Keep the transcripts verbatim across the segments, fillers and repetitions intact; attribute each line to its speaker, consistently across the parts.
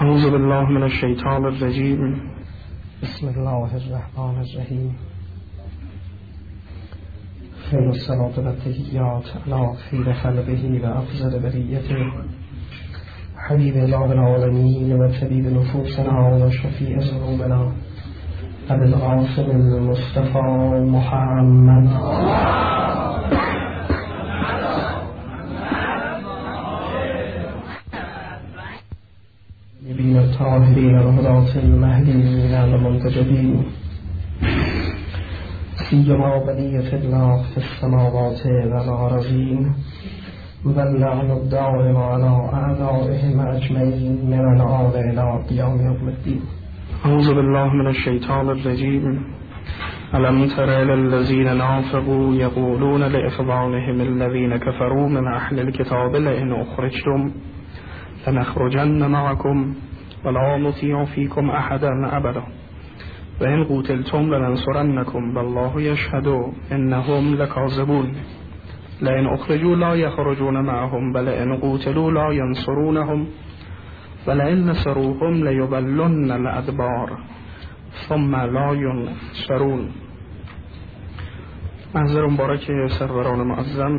Speaker 1: اعوذ بالله من الشیطان الرجیم.
Speaker 2: بسم الله الرحمن الرحیم. خیر الصلاة و التحیات علی خیر خلقه و افضل بریته حبیب اله العالمین و طبیب نفوسنا و شفیع ذنوبنا ابی القاسم المصطفى محمد بین الطاهرین و هدات المهدیین المنتجبین سیما بلیة الله فی السماوات و الارضین و اللعن الدائم علی اعدائهم اجمعین من الآن الی قیام یوم الدین.
Speaker 1: اعوذ بالله من الشیطان الرجیم. الم تر الی الذین نافقوا یقولون لاخوانهم الذین کفروا من اهل الكتاب لئن اخرجتم لنخرجن معكم ولا نطيع فيكم احدا ابدا وان قتلتم لننصرنكم والله يشهد انهم لكاذبون لئن اخرجوا لا يخرجون معهم بل ان قتلوا لا ينصرونهم ولئن نصروهم ليولن الادبار ثم لا ينصرون. منظر مبارک سروران معظم،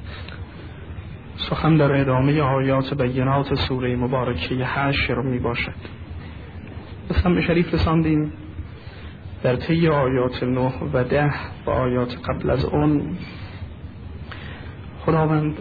Speaker 1: سخن در ادامه آیات بینات سوره مبارکه حشر می باشد. اسم شریف رساندیم در طی آیات نه و ده و آیات قبل از اون خداوند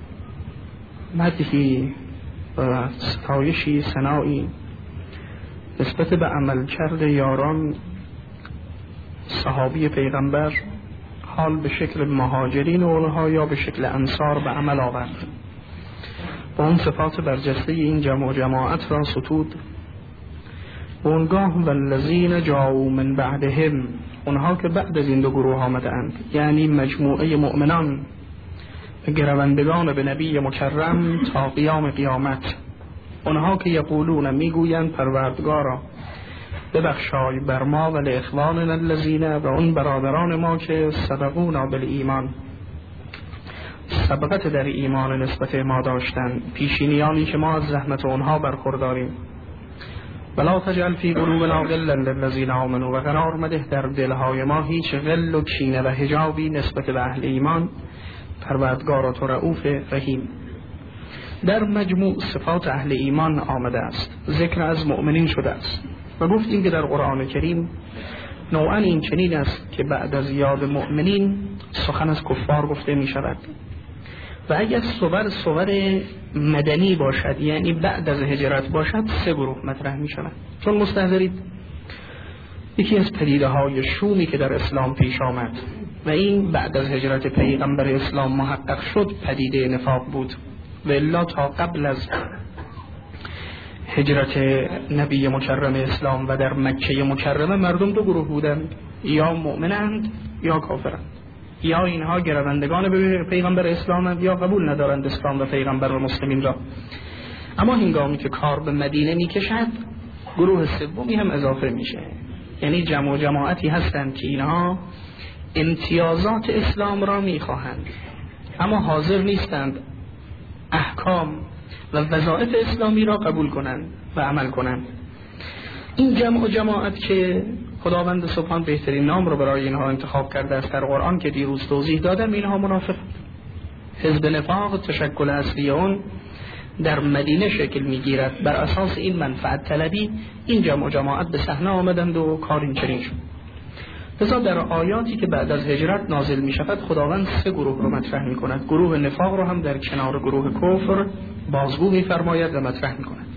Speaker 1: مدحی و ستایشی ثنایی نسبت به عملکرد یاران صحابی پیغمبر، حال به شکل مهاجرین و اونها یا به شکل انصار، به عمل آورد. با اون صفات برجسته این جمع و جماعت را ستود. اونگاه والذین جاءوا من بعدهم، اونها که بعد از این دو گروه آمدند، یعنی مجموعه مؤمنان گروندگان به نبی مکرم تا قیام قیامت، اونها که یقولون، میگویند پروردگارا ببخشای بر ما و لاخواننا الذین، و اون برادران ما که سبقونا بالایمان، سبقت در ایمان نسبت ما داشتن، پیشینیانی که ما از زحمت اونها برخورداریم. ولا تجعل فی قلوبنا غلا للذین آمنوا، و قرار مده در دلهای ما هیچ غل و کینه و حجابی نسبت به اهل ایمان. پروردگارا تو رؤوف رحیم. در مجموع صفات اهل ایمان آمده است، ذکر از مؤمنین شده است و گفتیم که در قرآن کریم نوعا این چنین است که بعد از یاد مؤمنین سخن از کفار گفته می شود. و اگر صور صور مدنی باشد، یعنی بعد از هجرت باشد، سه گروه مطرح می شود. چون مستحضرید یکی از پدیده های شومی که در اسلام پیش آمد و این بعد از هجرت پیغمبر اسلام محقق شد، پدیده نفاق بود. و الا تا قبل از هجرت نبی مکرم اسلام و در مکه مکرمه مردم دو گروه بودند، یا مؤمنند یا کافرند، یا اینها گروندگان به پیغمبر اسلامند یا قبول ندارند اسلام و پیغمبر و مسلمین را. اما هنگامی که کار به مدینه میکشد، گروه سومی هم اضافه میشه، یعنی جمع و جماعتی هستند که اینها امتیازات اسلام را میخواهند اما حاضر نیستند احکام و وظایف اسلامی را قبول کنند و عمل کنند. این جمع و جماعت که خداوند سبحان بهترین نام را برای اینها انتخاب کرده است در قرآن که دیروز توضیح دادم، اینها منافق. حزب نفاق تشکل اصلی اون در مدینه شکل میگیرد. بر اساس این منفعت طلبی این جمع و جماعت به صحنه آمدند و کار این چنین شد. لذا در آیاتی که بعد از هجرت نازل می شود خداوند سه گروه رو مطرح می کند. گروه نفاق رو هم در کنار گروه کفر بازگو می فرماید و مطرح می کند.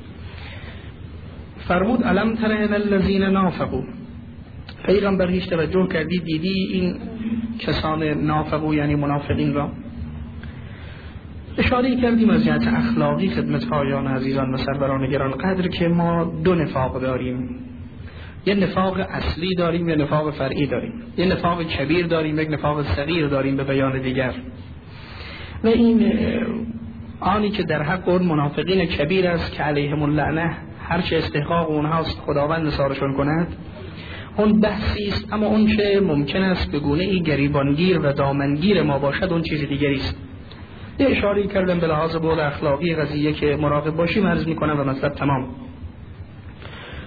Speaker 1: فرمود الم تر الی الذین نافقوا، پیغمبر هیچ توجه کردی دیدی این کسان نافقو یعنی منافقین را؟ اشاره کردیم از جهت اخلاقی خدمت پایان عزیزان و سروران گران قدر که ما دو نفاق داریم. یه نفاق اصلی داریم، یه نفاق فرعی داریم. یه نفاق کبیر داریم، یک نفاق صغیر داریم به بیان دیگر. و این آنی که در حق اون منافقین کبیر است که علیهم اللعنه، هرچه استحقاق اونهاست خداوند نثارشون کند، اون بحثی است. اما اون که ممکن است به گونه ای گریبانگیر و دامنگیر ما باشد، اون چیز دیگری است. یه اشاره کردم به لحاظ بود اخلاقی قضیه که مراقب باشیم عرض میکنم و مطلب تمام.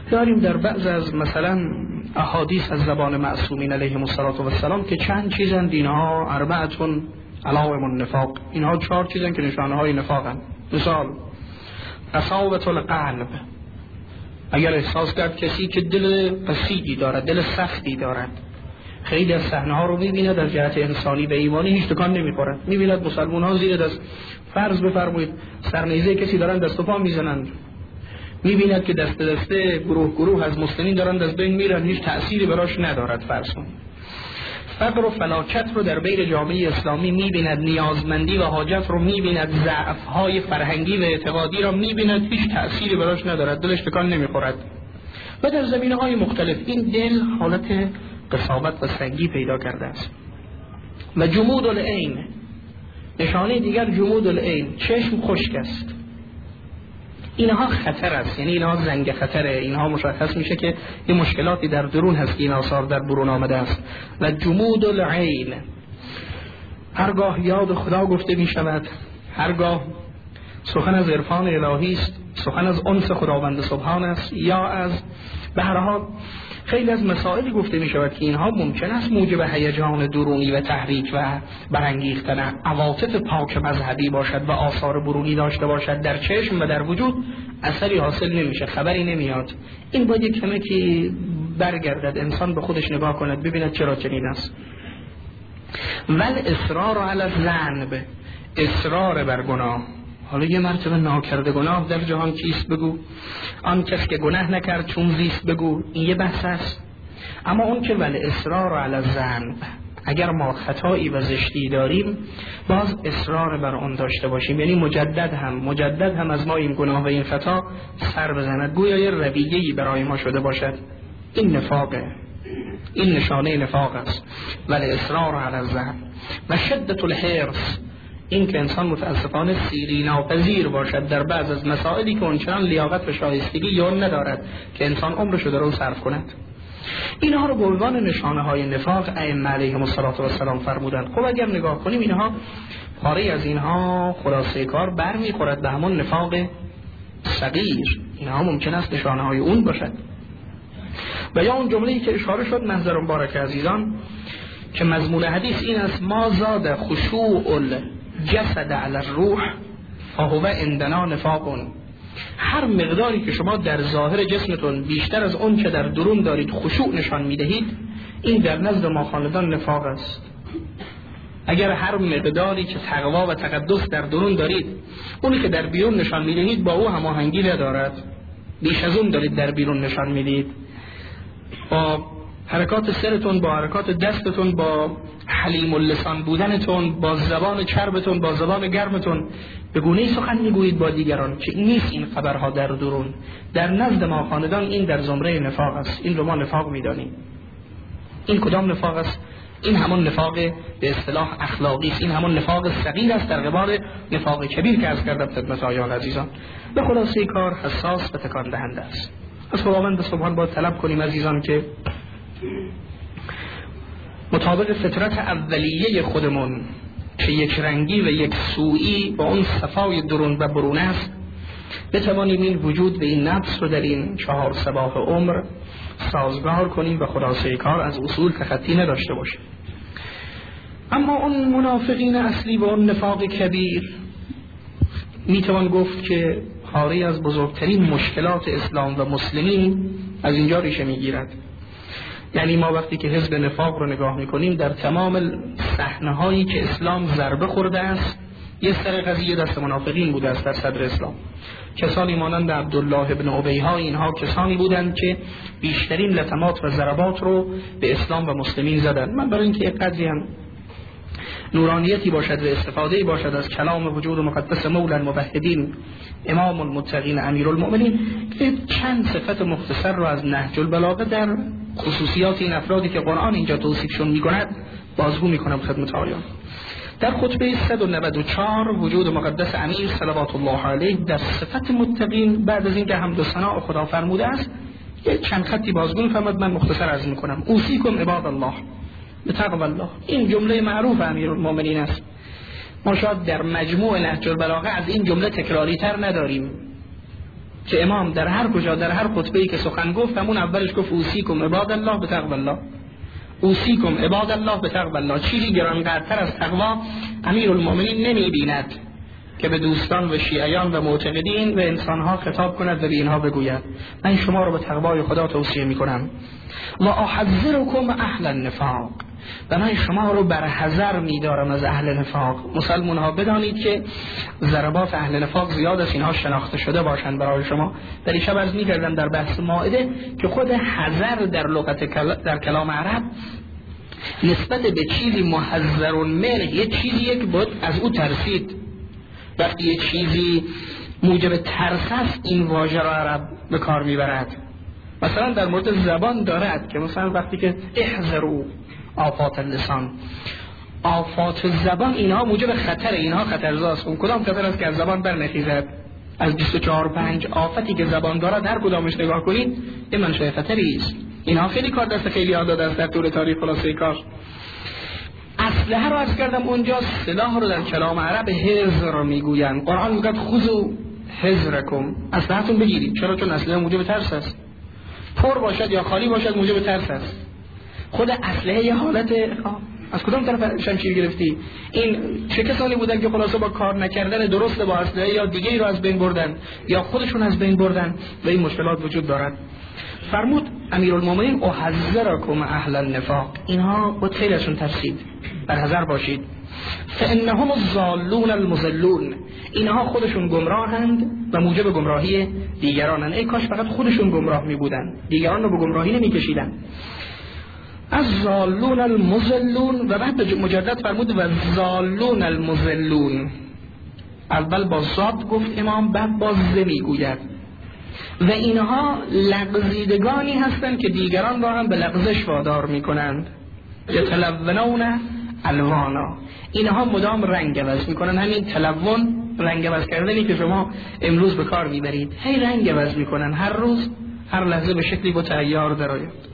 Speaker 1: داریم در بعض از مثلا احادیث از زبان معصومین علیهم السلام که چند چیزن دینها اربعتون علائم النفاق، اینها چهار چیزن که نشانه های نفاقن. مثال قساوة القلب، اگر احساس کرد کسی که دل قسیدی دارد، دل سختی دارد، خیلی از صحنه ها رو میبینه در جهت انسانی و ایمانی هیچ تکان نمیخورد. میبیند مسلمان ها زیر دست، فرض بفرمایید سرنیزه کسی دارن دست و پا میزنند، میبیند که دست دسته گروه گروه از مسلمین دارن از بین میرن، هیچ تأثیری براش ندارد. فرض کن فقر و فلاکت رو در بین جامعه اسلامی میبیند، نیازمندی و حاجت رو میبیند، ضعف‌های فرهنگی و اعتقادی رو میبیند، هیچ تأثیری براش ندارد، دلش تکان نمیخورد. و در زمینه‌های مختلف این دل حالت قساوت و سنگی پیدا کرده است. و جمود العین، نشانه دیگر جمود العین، چشم خشک است. اینها خطر است، یعنی اینها زنگ خطره، اینها مشخص میشه که این مشکلاتی در درون هست که این آثار در برون آمده است. و جمود العین، هرگاه یاد خدا گفته میشود، هرگاه سخن از عرفان الهی است، سخن از انس خداوند سبحان است، یا از به هر حال خیلی از مسائلی گفته می شود که اینها ممکن است موجب هیجان درونی و تحریک و برانگیختن عواطف پاک مذهبی باشد و آثار برونی داشته باشد در چشم و در وجود، اثری حاصل نمیشه، خبری نمیاد. این باید یک کمی که برگردد انسان به خودش نگاه کند ببیند چرا چنین است. ول اصرار علی الذنب، اصرار بر گناه. حالا یه مرتبه ناکرده گناه در جهان کیست بگو، آن کس که گناه نکرد چون زیست بگو، این یه بحث است. اما اون که ول اصرار علی الذنب، اگر ما خطایی و زشتی داریم باز اصرار بر آن داشته باشیم، یعنی مجدد هم مجدد هم از ما این گناه و این خطا سر بزند، گویا یه رویه‌ای برای ما شده باشد. این نفاقه، این نشانه نفاق است. ول اصرار علی الذنب و شدت الحرص، این که انسان متاسفانه سیری ناپذیر باشد در بعض از مسائلی که اونچنان لیاقت و شایستگی یا ندارد که انسان عمرش رو در اون صرف کند. اینها رو به عنوان نشانه های نفاق ائمه علیهم السلام فرمودند. خب اگر نگاه کنیم اینها پاره از اینها خلاصه کار برمیخورد به همون نفاق صغیر، اینها ممکن است نشانه های اون باشد. و یا اون جمله‌ای که اشاره شد محضر مبارک عزیزان که مضمون حدیث این است: ما زاد خشوع الجسد علی الروح فهو عندنا نفاق. هر مقداری که شما در ظاهر جسمتون بیشتر از اون که در درون دارید خشوع نشان میدهید، این در نزد ما خاندان نفاق است. اگر هر مقداری که تقوا و تقدس در درون دارید اونی که در بیرون نشان میدهید با او هماهنگی ندارد، بیش از اون دارید در بیرون نشان میدهید، با حرکات سرتون، با حرکات دستتون، با حلیم اللسان بودنتون، با زبان چربتون، با زبان گرمتون به گونه‌ای سخن میگویید با دیگران که نیست این خبرها در درون. در نزد ما خاندان این در زمره نفاق است، این رو ما نفاق میدانیم. این کدام نفاق است؟ این همون نفاق به اصطلاح اخلاقی است، این همون نفاق صغیر است در قبال نفاق کبیر که از کردم خدمت آیان عزیزان. به خلاصه کار حساس و تکان دهنده است. از خداوند سبحان باید طلب کنیم عزیزان که مطابق فطرت اولیه خودمون که یک رنگی و یک سویی با اون صفای درون و برون است، بتوانیم این وجود و این نفس رو در این چهار صباح عمر سازگار کنیم و خلاصه کار از اصول تخطی نداشته باشیم. اما اون منافقین اصلی و اون نفاق کبیر میتوان گفت که پاره از بزرگترین مشکلات اسلام و مسلمین از اینجا ریشه میگیرد. یعنی ما وقتی که حزب نفاق رو نگاه میکنیم در تمام صحنه هایی که اسلام ضربه خورده است، یه سر قضیه دست منافقین بوده است در صدر اسلام. کسانی مانند عبدالله ابن ابی ها، اینها کسانی بودند که بیشترین لطمات و ضربات رو به اسلام و مسلمین زدند. من برای اینکه یک قدری هم نورانیتی باشد و استفاده باشد از کلام وجود مقدس مولا الموحدین امام المتقین امیرالمؤمنین که چند صفت مختصر رو از نهج البلاغه در خصوصیات این افرادی که قرآن اینجا توصیفشون میکند بازگو میکنم خدمت آیان. در خطبه صد و نود و چهار وجود مقدس امیر صلوات الله علیه در صفت متقین بعد از اینکه حمد و ثنا خدا فرموده است یک چند خطی بازگو میفرماد، من مختصر عرض میکنم: اوصیکم عباد الله بتقوا الله. این جمله معروف امیرالمؤمنین است. ما شاید در مجموع نهج البلاغه از این جمله تکراری تر نداریم. که امام در هر کجا در هر خطبه‌ای که سخن گفت همون اولش گفت اوصیکم عباد الله بتقوا الله، اوصیکم عباد الله بتقوا الله. چیزی گرانقدرتر از تقوا امیرالمؤمنین نمی‌بیند که به دوستان و شیعیان و معتقدین و انسانها خطاب کند و به اینها بگوید من شما رو به تقوای خدا توصیه میکنم. و احذرکم اهل النفاق، و من شما رو بر حذر میدارم از اهل نفاق. مسلمان ها بدانید که ضربات اهل نفاق زیاد است، اینها شناخته شده باشند برای شما. در این شب عرض می‌کردم در بحث مائده که خود حذر در لغت در کلام عرب نسبت به چیزی محذر منه یه چیزیه که باید از او ترسید. وقتی یه چیزی موجب ترس است این واژه را عرب به کار میبرد. مثلا در مورد زبان دارد که مثلا وقتی که احذروا آفات اللسان، آفات زبان اینها موجب خطر، اینها خطرزاست. اون کدام خطر است که از زبان برنخیزد؟ از بیست و چهار پنج آفتی که زبان دارد هر کدامش نگاه کنید یه منشأ خطری است. اینها خیلی کار دست خیلی ها داده است در طول تاریخ. خلاصه کار اسلحه رو عرض کردم اونجا، سلاح رو در کلام عرب حذر رو میگوین. قرآن میگه خذوا حذرکم، اسلحه‌تون بگیرید. چرا؟ چون اسلحه موجب ترس است. پر باشد یا خالی باشد موجب ترس است. خود اسلحه یه حالت از کدام طرف شمشیر گرفتی؟ این چه کسانی بودن که خلاصه با کار نکردن درست با اسلحه یا دیگه ای رو از بین بردن یا خودشون از بین بردن و این مشکلات وجود دارد. فرمود امیرالمومنین احذرکم اهل النفاق، اینها با خیلی ازشون ترسید، بر حذر باشید. فانهم الضالون المضلون، اینها خودشون گمراهند و موجب گمراهی دیگرانند. ای کاش فقط خودشون گمراه می بودن، دیگران رو به گمراهی نمی کشیدن. از ضالون المضلون و بعد مجدد فرمود و ضالون المضلون. اول با ضاد گفت امام، بعد با ز میگوید و اینها لغزیدگانی هستند که دیگران را هم به لغزش وادار میکنند. یتلونون الوانا، اینها مدام رنگ عوض میکنن. همین تلون رنگ عوض کردنی که شما امروز به کار میبرید، هی رنگ عوض میکنن، هر روز هر لحظه به شکلی با تغییر درآید.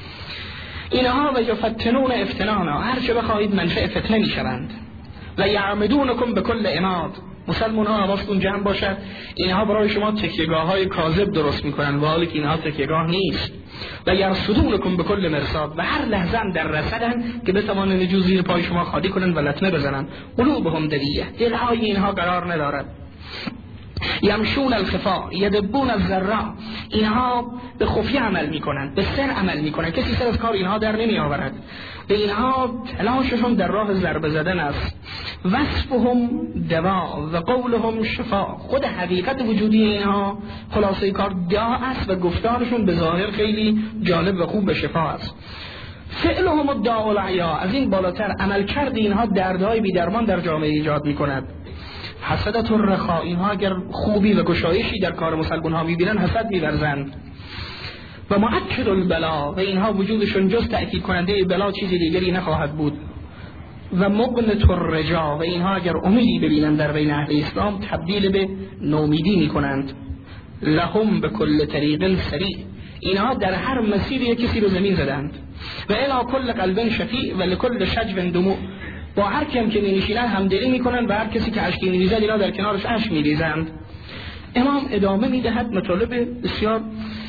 Speaker 1: اینها و یفتنون افتنانا، هر چه بخواهید منشأ فتنه میشوند. و یعمدونکم به کل اماد، مسلمان ها حواستون جمع باشد، اینها برای شما تکیهگاه های کاذب درست میکنن و حالی که اینها تکیهگاه نیست. و یرصدونکم به کل مرصاد، و هر لحظه هم در رصدن که بتوانند نجوم زیر پای شما خالی کنن و لطمه بزنن. قلوبهم دلیه، دلهای اینها قرار ندارد. یمشون الخفا یدبون الذرا، اینها به خفیه عمل میکنند، به سر عمل میکنند، کسی سر از کار اینها در نمی آورد. به اینها تلاششون در راه ضربه زدن است. وصفهم دوا و قولهم شفا، خود حقیقت وجودی اینها خلاصه کار دوا است و گفتارشون به ظاهر خیلی جالب و خوب به شفا است. فعلهم الداء العیا، از این بالاتر عمل کرد اینها دردهای بی درمان در جامعه ایجاد میکند. حسدت الرخا، اینها اگر خوبی و گشایشی در کار مسلمان ها میبینن حسد میورزند. و مؤکد البلا، و اینها وجودشون جز تأکید کننده بلا چیزی دیگری نخواهد بود. و مقنط الرجا، و اینها اگر امیدی ببینند در بین اهل اسلام تبدیل به نومیدی میکنند. لهم به کل طریق سریع، اینها در هر مسیری کسی رو زمین زدند. و الی کل قلب شفیع و لکل شجو دموع، با هر کم که نمیشینن همدلی میکنن و هر کسی که اشکی میریزد اینا در کنارش اشک میریزند. امام ادامه میدهد مطالب بسیار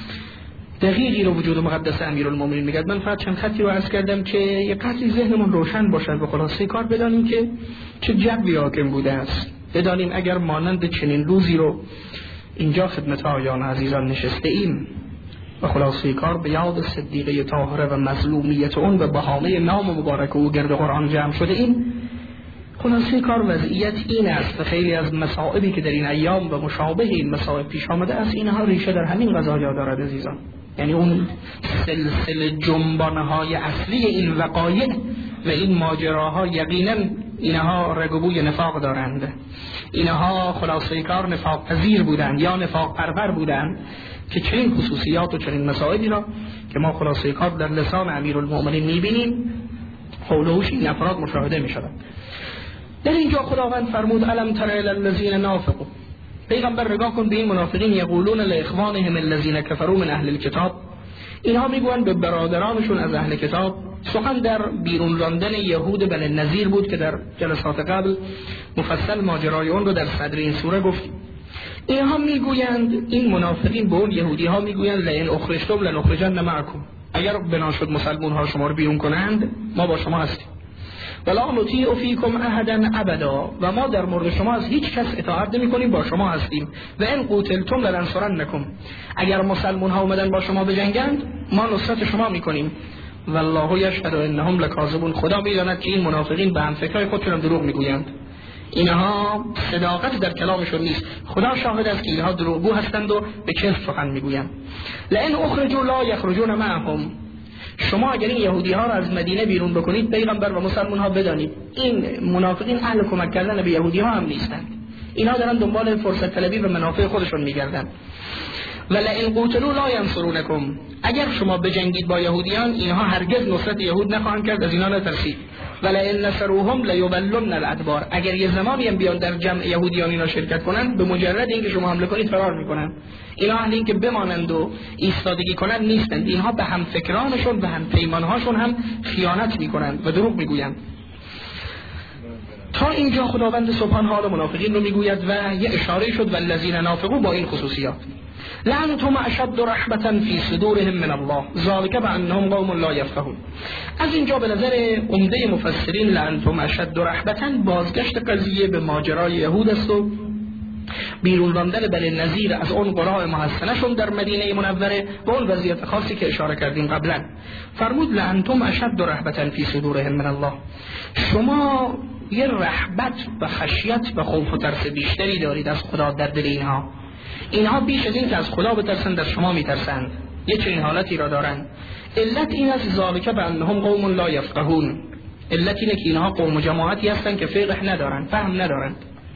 Speaker 1: دقیقی رو وجود مقدس امیرالمومنین میگه. من فقط چند خطی رو عرض کردم که یه قطعی ذهنمون روشن باشد و خلاصه کار بدانیم که چه جوی حاکم بوده است. بدانیم اگر مانند چنین روزی رو اینجا خدمت آیان عزیزان نشسته ایم و خلاصه کار به یاد صدیقه طاهره و مظلومیت اون و بهانه نام مبارک او گرد قرآن جمع شده این، خلاصه کار وضعیت این است و خیلی از مصائبی که در این ایام و مشابه این مصائب پیش آمده است اینها ریشه در همین قضایا دارد عزیزان. یعنی اون سلسله جنبانهای اصلی این وقایع و این ماجراها یقینا اینها رگبوی نفاق دارند. اینها خلاصه کار نفاق پذیر بودند یا نفاق پرور بودند که چنین خصوصیات و چنین مسائلی را که ما خلاصه کار در لسان امیرالمؤمنین میبینیم حولوش این افراد مشاهده میشدند. در اینجا خداوند فرمود الم تر الی الذین نافقوا، پیغمبر نگاه کن به این منافقین یقولون لاخوانهم الذین کفروا من اهل الکتاب، اینها میگویند به برادرانشون از اهل کتاب. سخن در بیرون راندن یهود بنی نذیر بود که در جلسات قبل مفصل ماجرای اون رو در صدر این سوره گفتیم. اینها میگویند، این منافقین به اون یهودی ها میگویند لئن اخرجتم لنخرجن معکم، اگر بنا شد مسلمان ها شما رو بیرون کنند ما با شما هستیم. ولا نطیع فیکم احدا ابدا، و ما در مورد شما از هیچ کس اطاعت نمی کنیم، با شما هستیم. و ان قوتلتم لننصرنکم، اگر مسلمان ها اومدن با شما بجنگند ما نصرت شما میکنیم. والله یشهد انهم لکاذبون، خدا میداند که این منافقین به هم فکرای خودشون دروغ میگویند، اینها صداقت در کلامشون نیست. خدا شاهد است که اینها دروغگو هستند و به کذب سخن میگویند. لئن اخرجوا لا یخرجون معهم، شما اگر این یهودی ها را از مدینه بیرون بکنید پیغمبر و مسلمان ها بدانید این منافقین اهل کمک کردن به یهودی ها هم نیستند، اینها دارن دنبال فرصت طلبی و منافع خودشون میگردن. ولئن قوتلوا لا ینصرونکم، اگر شما بجنگید با یهودیان اینها هرگز نصرت یهود نخواهند کرد، از اینا نترسید. ولئن نصروهم لیولن الادبار، اگر یه زمانی هم بیان در جمع یهودیان اینا شرکت کنند به مجرد اینکه شما حمله کنید فرار میکنند. اینا اهل این که بمانند و ایستادگی کنند نیستند، اینها به هم فکرانشون به هم پیمانهاشون هم خیانت میکنند و دروغ میگویند. تا اینجا خداوند سبحان حال منافقین رو میگوید و یه اشاره شد والذین نافقوا با این خصوصیات. لعنتهم اشد رحمة فی صدورهم من الله ذلک بانهم قوم لا یفقهون. از اینجا به نظر عمده مفسرین لعنتهم اشد رحمة بازگشت قضیه به ماجرای یهود است و بیرون راندن بنی نذیر از اون قراء محسنشون در مدینه منوره و اون وضعیت خاصی که اشاره کردیم قبلا. فرمود لعنتم اشد رهبة فی صدورهم من الله، شما یه رهبت و خشیت و خوف و ترس بیشتری دارید از خدا در دل اینها. اینها بیش از این که از خدا بترسند از شما میترسند، یه چنین حالتی را دارند. علت این است ذالک بانهم قوم لا یفقهون، علت اینه که اینها قوم و جماعتی هستند که فقه ندارند، فهم ندارند.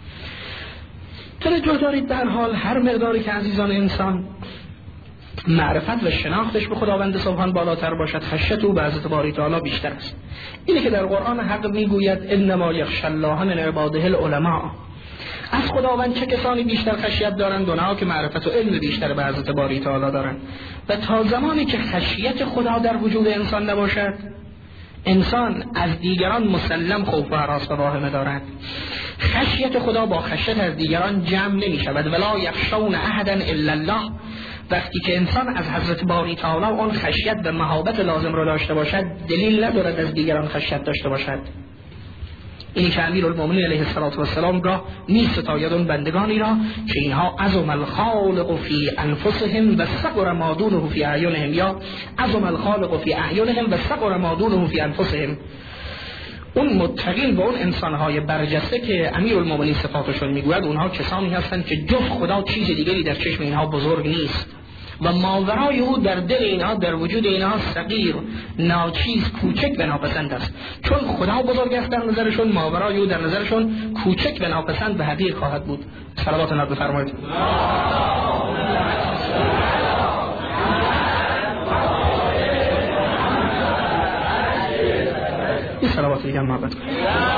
Speaker 1: توجه دارید در حال هر مقداری که عزیزان انسان معرفت و شناختش به خداوند سبحان بالاتر باشد، خشیت او به حضرت باری تعالی بیشتر است. اینه که در قرآن حق میگوید انما یخشی الله من عباده العلماء، از خداوند چه کسانی بیشتر خشیت دارند؟ اونها که معرفت و علم بیشتر به حضرت باری تعالی دارند. و تا زمانی که خشیت خدا در وجود انسان نباشد، انسان از دیگران مسلم خوف و هراس و واهمه دارد. خشیت خدا با خشیت از دیگران جمع نمی شود. ولا یخشون احدا الا الله، وقتی که انسان از حضرت باری تعالی اون خشیت و مهابت لازم را داشته باشد، دلیل ندارد از دیگران خشیت داشته باشد. این که امیرالمومنین علیه السلام را می‌ستاید اون بندگانی را که اینها عظم الخالق فی انفسهم و صغر ما دونه فی اعینهم، یا عظم الخالق فی اعینهم و صغر ما دونه فی انفسهم. اون متقین و اون انسان‌های برجسته که امیرالمومنین صفاتشون میگوید، اونها کسانی هستند که جز خدا چیز دیگری در چشم اینها بزرگ نیست و ماورای او در دل اینها، در وجود اینها صغیر، ناچیز، کوچک و ناپسند است. چون خدا بزرگ است در نظرشون، ماورای او در نظرشون کوچک و ناپسند و حقیر خواهد بود. صلوات نبی بفرمایید. این صلوات دیگه هم محبت کنید.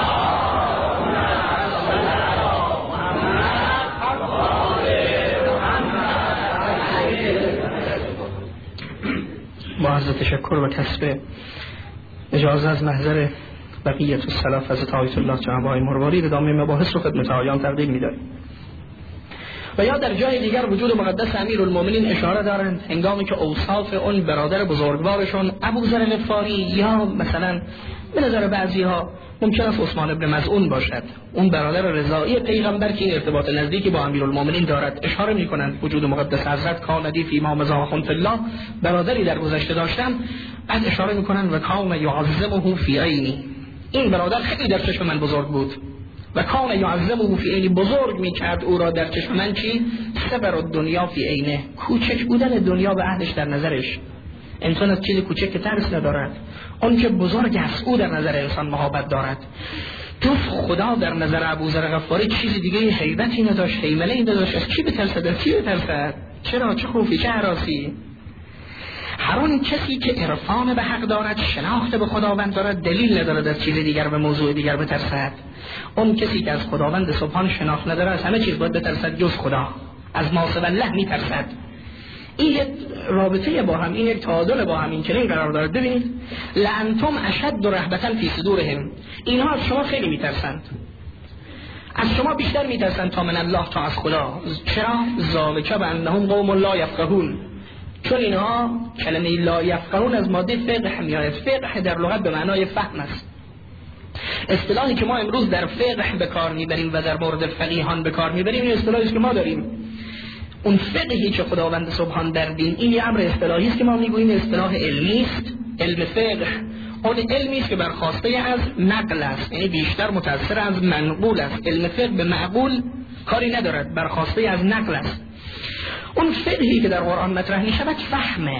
Speaker 1: با عرض تشکر و کسب اجازه از محضر بقیت السلف حضرت آیت الله جناب آقای مرواری ادامه مباحث رو خدمت آیان تقدیم می‌داریم. و یا در جای دیگر وجود مقدس امیرالمومنین اشاره دارند هنگامی که اوصاف اون برادر بزرگوارشون ابوذر غفاری یا مثلا به نظر بعضی‌ها ممکن است عثمان ابن مظعون باشد، اون برادر رضایی پیغمبر که این ارتباط نزدیکی با امیرالمومنین دارد، اشاره می‌کنند وجود مقدس حضرت کاندی فی ما مزاحم فی الله، برادری در گذشته داشتن. بعد اشاره می‌کنند و کان یعظمه فی عینی، این برادر خیلی در چشم من بزرگ بود و کان یعظمه فی عینی، بزرگ می‌کرد او را در چشم من. چی؟ صبر الدنیا فی عینه، کوچک بودن دنیا به عهدش در نظرش. انسان از چیز کوچک که ترس ندارد، اون که بزرگ است او در نظر انسان محبت دارد. جز خدا در نظر ابوذر غفاری چیز دیگه هیبتی نداشت، هیمنه‌ای نداشت. از چی بترسد؟ از چی بترسد؟ چرا؟ چه خوفی؟ چه هراسی؟ هر اون کسی که عرفان به حق دارد، شناخت به خداوند دارد، دلیل ندارد از چیز دیگر و موضوع دیگر بترسد. اون کسی که از خداوند سبحان شناخت ندارد، از همه چیز باید بترسد جز خدا، از ما سوی الله میترسد. این یک رابطه با هم، این یک تعادل با هم این چنین قرار دارد. ببینید لعنتم اشد رهبة فی صدورهم، اینها از شما خیلی میترسند. از شما بیشتر میترسن تا من الله، تا از خدا. چرا؟ ذالک بانهم قوم لا یفقهون، چون اینها کلمه لا یفقهون از ماده فقه میاد. فقه در لغت به معنای فهم است. اصطلاحی که ما امروز در فقه به کار میبریم و در مورد فقیهان به کار میبریم این اصطلاحی است که ما داریم. اون فقهی که خداوند سبحان در دین، این یه امر اصطلاحی است که ما میگوییم اصطلاح علمی است. علم فقه اون علمی است که برخواسته از نقل است، یعنی بیشتر متأثر از منقول است. علم فقه به معقول کاری ندارد، برخواسته از نقل است. اون فقهی که در قرآن مطرح میشود فهمه.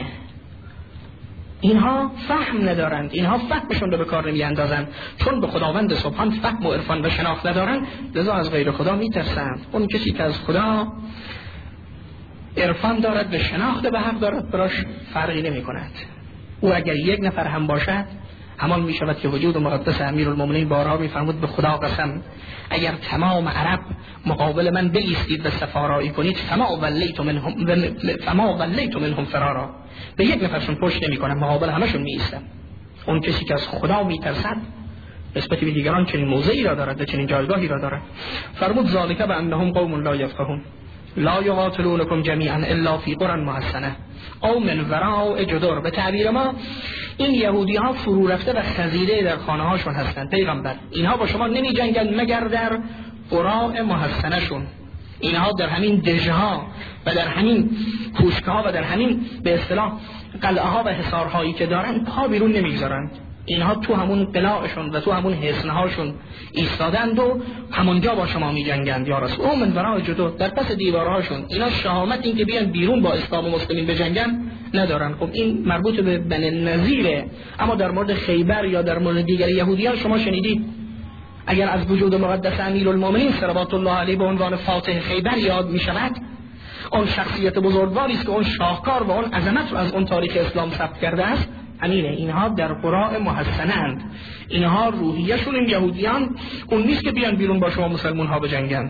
Speaker 1: اینها فهم ندارند، اینها فهمشون رو به کار نمیاندازند، چون به خداوند سبحان فهم و عرفان و شناخت ندارند، لذا از غیر خدا میترسند. اون کسی که از خدا عرفان دارد و شناخت به حق دارد براش فرقی نمی کند. او اگر یک نفر هم باشد همان می شود که وجود مقدس امیرالمومنین بارها می فرمود به خدا قسم اگر تمام عرب مقابل من بایستید و سفارایی کنید فما ولیت منهم فما ولیت منهم فرارا، به یک نفرشون پشت نمی کنم، مقابل همشون می ایستم. اون کسی که از خدا می ترسد نسبت به دیگران چنین موضعی را دارد و چنین جایگاهی را دارد. فرمود ذالک بانهم قوم لا یفقهون لا یقاتلونکم جمیعا الا فی قرى محصنه او من وراء جدر. به تعبیر ما این یهودی ها فرو رفته و خزیده در خانه هاشون هستند. پیغمبر اینها با شما نمی جنگند مگر در قرى محصنه شون، اینها در همین دژه ها و در همین کوشک ها و در همین به اصطلاح قلعه ها و حصارهایی که دارند پا بیرون نمیگذارند. اینها تو همون قلاعشون و تو همون حصنهاشون ایستادند و همونجا با شما می جنگند یا رسول. او من ورای جدو، در پس دیوارهاشون. اینا شهامت این که بیان بیرون با اسلام و مسلمین بجنگن ندارن. خب این مربوط به بنی النضیره، اما در مورد خیبر یا در مورد دیگر یهودیان شما شنیدید اگر از وجود مقدس امیرالمومنین صلوات الله علیه به عنوان فاتح خیبر یاد می شود، اون شخصیت بزرگواری است که اون شاهکار و اون عظمت رو از اون تاریخ اسلام ثبت کرده است. همینه، اینها در قرى محصنه اند. اینها روحیه‌شون این یهودیان اون نیست که بیان بیرون با شما مسلمان ها بجنگند.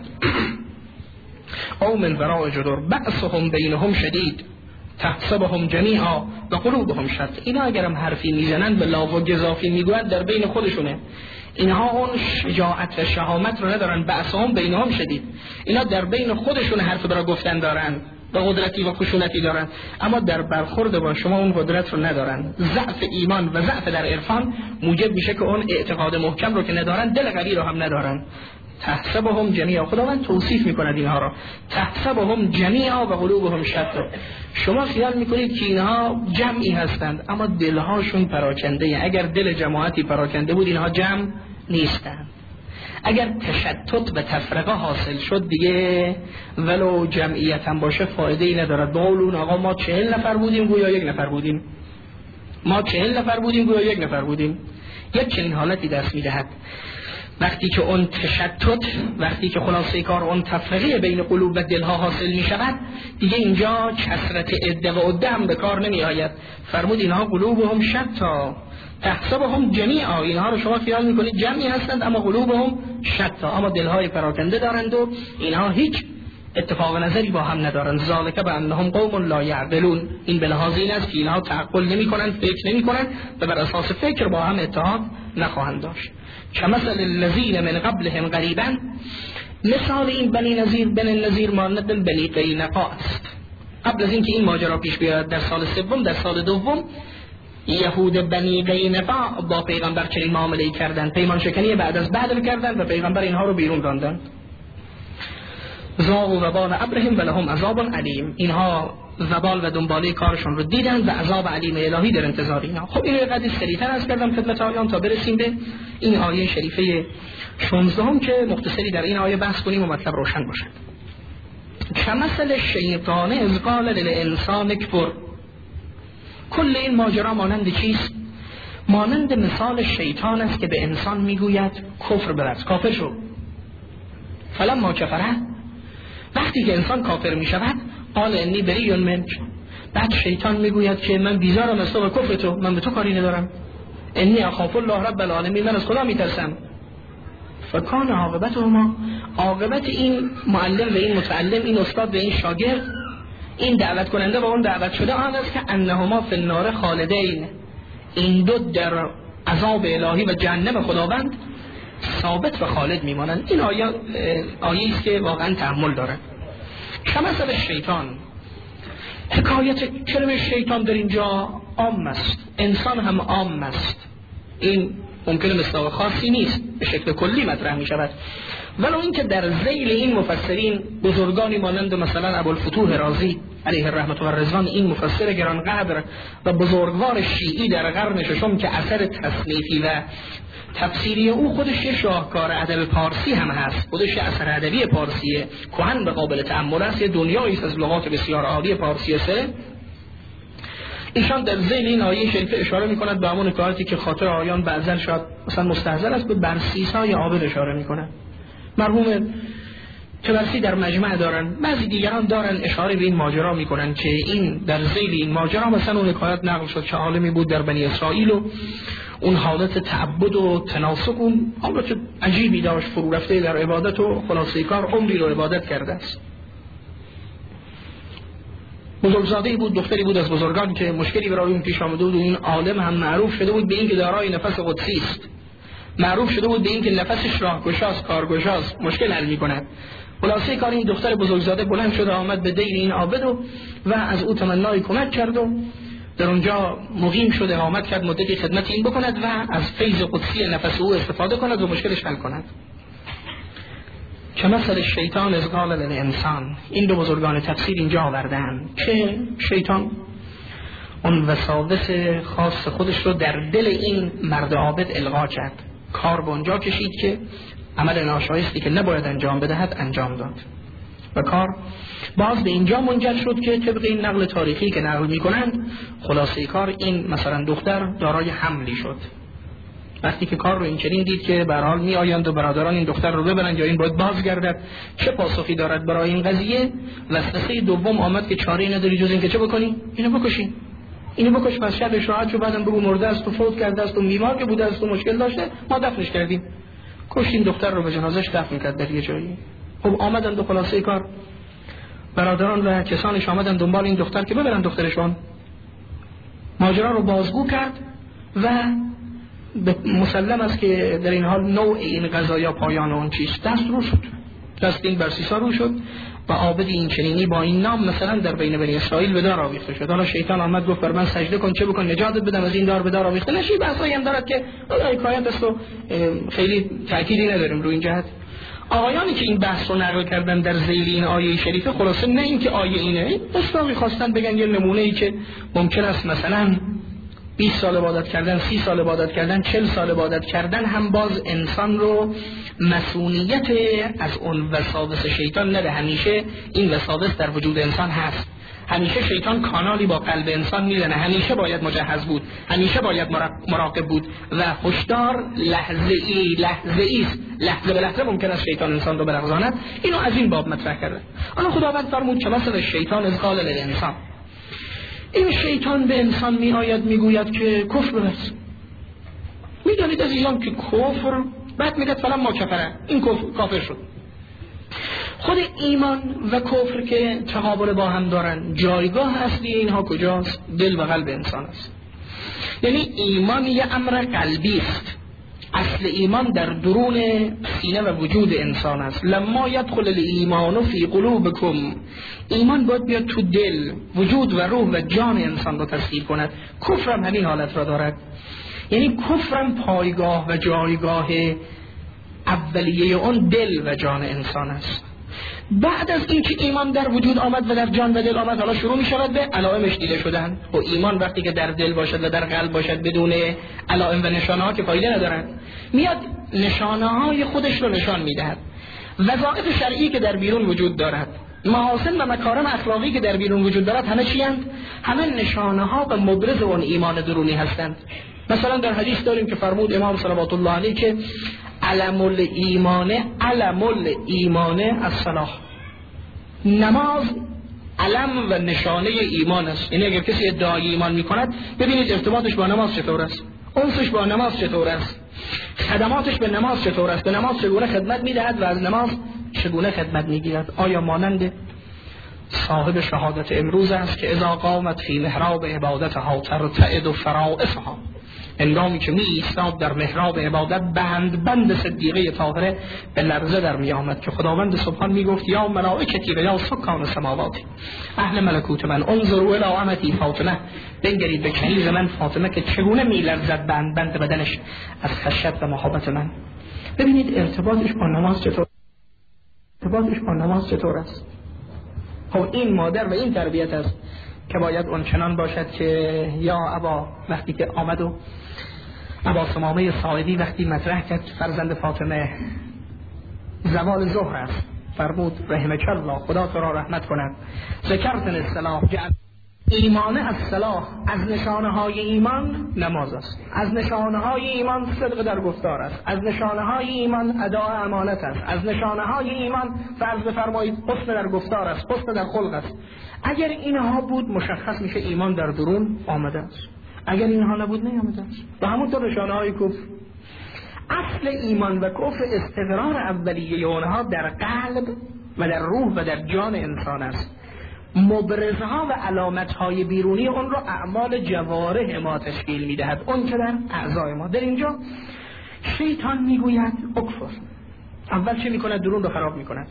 Speaker 1: او من وراء جدر بأسهم بینهم شدید تحسبهم جمیعا و قلوبهم شتى. اینا اگرم حرفی میزنند به لاو و گزافی میگویند در بین خودشونه. اینها اون شجاعت و شهامت رو ندارن. بأسهم بینهم شدید، اینا در بین خودشون حرف برای گفتن دارن و قدرتی و خشونتی دارن، اما در برخورد با شما اون قدرت رو ندارن. ضعف ایمان و ضعف در عرفان موجب میشه که اون اعتقاد محکم رو که ندارن دل قوی رو هم ندارن. تحسبهم جمیعا، خداوند توصیف میکند اینها رو، تحسبهم جمیعا و قلوبهم شتى. شما خیال میکنید که اینها جمعی هستند اما دلهاشون پراکنده. اگر دل جماعتی پراکنده بود اینها جمع نیستند. اگر تشتت و تفرقه حاصل شد دیگه ولو جمعیت هم باشه فایده ای ندارد. بقولون آقا ما چهل نفر بودیم گویا یک نفر بودیم، ما چهل نفر بودیم گویا یک نفر بودیم. یک چنین حالتی دست میدهد وقتی که اون تشتت، وقتی که خلاصه کار اون تفرقه بین قلوب و دلها حاصل می شود دیگه اینجا کثرت عده و عده هم به کار نمی آید. فرمود اینها قلوبهم شتى تحسبهم جمیعا، اینها رو شما خیال میکنید جمعی هستند اما قلوبهم شتى، اما دلهای پراکنده دارند و اینها هیچ اتفاق نظری با هم ندارند. ذالک بانهم قوم لا یعقلون، این به لحاظ این است که اینها تعقل نمی کنند، فکر نمی کنند و بر اساس فکر با هم اتحاد نخواهند داشت. کمثل الذین من قبلهم قریبا، مثال این بنی نذیر بنی نذیر مانند بنی قینقاع است. قبل از اینکه این ماجرا پیش بیاد در سال سوم، در سال دوم یهود بنی قینقاع با پیغمبر چنین معامله کردند، پیمان شکنی بعد از بعد کردند و پیغمبر اینها رو بیرون راندند. ذاقوا وبال امرهم ولهم عذاب علیم، اینها وبال و دنباله کارشون رو دیدند و عذاب علیم الهی در انتظار اینها. خب این قضیه سریعتر از کردم خدمت آیان تا برسیم به این آیه شریفه شانزده هم که مختصری در این آیه بحث کنیم و مطلب روشن باشد. کمثل شیطان اذ قال للانسان اکفر، کل این ماجرا مانند چیست؟ مانند مثال شیطان است که به انسان میگوید کفر برد، کافر شو. فلما کفره، وقتی که انسان کافر می شود قال انی بری منک، بعد شیطان میگوید که من بیزارم از تو و کفر تو، من به تو کاری ندارم. انی اخاف الله رب العالمین، من از خدا میترسم. فکان عاقبتهما، عاقبت این معلم و این متعلم، این استاد و این شاگرد، این دعوت کننده و اون دعوت شده آن است که انهما فی النار خالدین، این دو در عذاب الهی و جهنم خداوند ثابت و خالد میمانند. این آیه آیه است که واقعا تأمل داره. کمثل شیطان، حکایت کلمه شیطان در اینجا عام است، انسان هم عام است. این ممکنه مصداق خاصی نیست، به شکل کلی مطرح می شود، ولو اینکه در ذیل این مفسرین بزرگانی مانند مثلا ابوالفتوح رازی علیه الرحمة و الرضوان، این مفسر گرانقدر و بزرگوار شیعی در قرن ششم که اثر تصنیفی و تفسیری او خودش یه شاهکار ادب پارسی هم هست، خودش اثر ادبی پارسی کهن و قابل تأمل است، یه دنیایی از لغات بسیار عالی پارسی سه. ایشان در ذیل این آیه شریفه اشاره می‌کند به همون کارتی که خاطر آیان بعضن شاید مثلا مستحضر است، به برسیسای عابد اشاره می‌کند. مرحوم طبرسی در مجمع دارن، بعضی دیگران دارن اشاره به این ماجرا میکنن که این در ذیل این ماجرا مثلا اون حکایت نقل شد که عالمی بود در بنی اسرائیل و اون حالت تعبد و تناسک اون حالت عجیبی داشت، فرو رفته در عبادت و خلاصه کار عمری رو عبادت کرده است. بزرگزاده‌ای بود، دختری بود از بزرگان که مشکلی برای اون پیش آمده بود و این عالم هم معروف شده بود به این که دارای نفس قدسی است، معروف شده بود به این که نفسش راهگشاست، کارگشاست، مشکل حل می‌کند. خلاصه کار این دختر بزرگزاده بلند شد آمد به دیر این عابد و, و از او تمنای کمک کرد و در اونجا مقیم شد، اقامت کرد، مدتی خدمت این بکند و از فیض قدسی نفس او استفاده کند و مشکلش حل کند. کمثل شیطان اذ قال للانسان، این دو بزرگان تفسیر اینجا آوردن که شیطان اون وساوس خاص خودش رو در دل این مرد عابد القا کرد، کار به اونجا کشید که عمل ناشایستی که نباید انجام بدهد انجام داد و کار باز به اینجا منجر شد که طبق این نقل تاریخی که نقل میکنند خلاصه کار این مثلا دختر دارای حملی شد. وقتی که کار رو این چنین دید که به هر حال می آیند و برادران این دختر رو ببرند یا این باید بازگردد، چه پاسخی دارد برای این قضیه؟ وسوسه دوم آمد که چاره‌ای نداری جز این که چه بکنی؟ اینو بکشی، اینو بکش، پس شبش راحت شو، بعدم بگو مرده است و فوت کرده است و بیمار که بوده است و مشکل داشته، ما دفنش کردیم. کشتیم دختر رو، به جنازش دفن کرد در یه جایی. خب آمدند و خلاصه کار برادران و کسانش آمدند دنبال این دختر که ببرن دخترشون. ماجرا رو بازگو کرد و مسلم است که در این حال نوع این قضایا پایان اون چیز دست رو شد، دست این برسیسا رو شد و عابد این چنینی با این نام مثلا در بین بنی اسرائیل به دار آویخته شد. حالا شیطان آمد گفت بر من سجده کن، چه بکن، نجاتت بدم از این دار به دار آویخته نشی. بحثایی هم دارد که حکایت است و خیلی تأکیدی نداریم روی این جهت. آقایانی که این بحث رو نقل کردن در ذیل این آیه شریفه، خلاصه نه این که آیه اینه، اسلامی خواستن بگن یه نمونه‌ای که ممکن است مثلا بیست سال عبادت کردن، سی سال عبادت کردن، چهل سال عبادت کردن هم باز انسان رو مسئولیت از اون وساوس شیطان نده. همیشه این وساوس در وجود انسان هست، همیشه شیطان کانالی با قلب انسان میزنه، همیشه باید مجهز بود، همیشه باید مراقب بود و هشدار لحظه ای لحظه ای لحظه به لحظه ممکن است شیطان انسان رو برغزاند. اینو از این باب مطرح کرده. حالا خداوند فرمود که مثل شیطان اذ قال للانسان، این شیطان به انسان می آید می گوید که کفر برس. می دانید عزیزان که کفر بعد می گوید فلان ما کفره، این کفر کافر شد. خود ایمان و کفر که تقابل با هم دارن، جایگاه اصلی اینها کجاست؟ دل و قلب انسان است. یعنی ایمان یه امر قلبی است، اصل ایمان در درون سینه و وجود انسان است. لما یدخل الایمان فی قلوبکم، ایمان باید بیاد تو دل، وجود و روح و جان انسان رو تسخیر کند. کفر هم همین حالت را دارد، یعنی کفر هم پایگاه و جایگاه اولیه اون دل و جان انسان است. بعد از اینکه ایمان در وجود آمد و در جان و دل آمد، حالا شروع می شود به علائمش دیده شدن. و ایمان وقتی که در دل باشد و در قلب باشد بدون علائم و نشانه ها که فایده ندارن، میاد نشانه های خودش رو نشان میدهد. وظایف شرعی که در بیرون وجود دارد، محاسن و مکارم اخلاقی که در بیرون وجود دارد، همه چی هستند؟ همه نشانه ها و مبرز اون ایمان درونی هستند. مثلا در حدیث داریم که فرمود امام صلوات الله علیه که علم الایمان علم الایمان الصلاة، نماز علم و نشانه ایمان است. یعنی اگر کسی ادعای ایمان میکند، ببینید ارتباطش با نماز چطور است، انسش با نماز چطور است، خدماتش به نماز چطور است، به نماز چگونه خدمت میدهد و از نماز چگونه خدمت میگیرد. آیا مانند صاحب شهادت امروز است که اذا قامت فی محراب عبادتها ترتعد فرائصها، هنگامی که می ایستاد در محراب عبادت، بند بند صدیقه طاهره به لرزه در می آمد که خداوند سبحان می گفت یا ملائکتی و یا سکان سماواتی، اهل ملکوت من، انظروا الی امتی فاطمه، بنگرید به کنیز من فاطمه که چگونه می لرزد بند بند بدنش از خشیت و محبت من. ببینید ارتباطش با نماز چطور ارتباطش با نماز چطور است. خب این مادر و این تربیت است که باید اونچنان باشد که یا ابا وقتی که آمد و ابا ثمامه صاعدی وقتی مطرح کرد فرزند فاطمه زوال ظهر است، فرمود رحمک الله، خدا تو را رحمت کند، ذکرتن الصلاح، ایمان از صلاح، از نشانه های ایمان نماز است، از نشانه های ایمان صدق در گفتار است، از نشانه های ایمان اداء امانت است، از نشانه های ایمان فرض بفرمایید حسن در گفتار است، حسن در خلق است. اگر اینها بود مشخص میشه ایمان در درون آمده است، اگر اینها نبود نیامده است. و همونطور نشانه های کفر، اصل ایمان و کفر استقرار اولیه اونها در قلب و در روح و در جان انسان است. مبرزها و علامتهای بیرونی اون را اعمال جوارح ما تشکیل میدهد، اون که در اعضای ما. در اینجا شیطان میگوید اکفر، اول چه میکند؟ درون رو خراب میکند.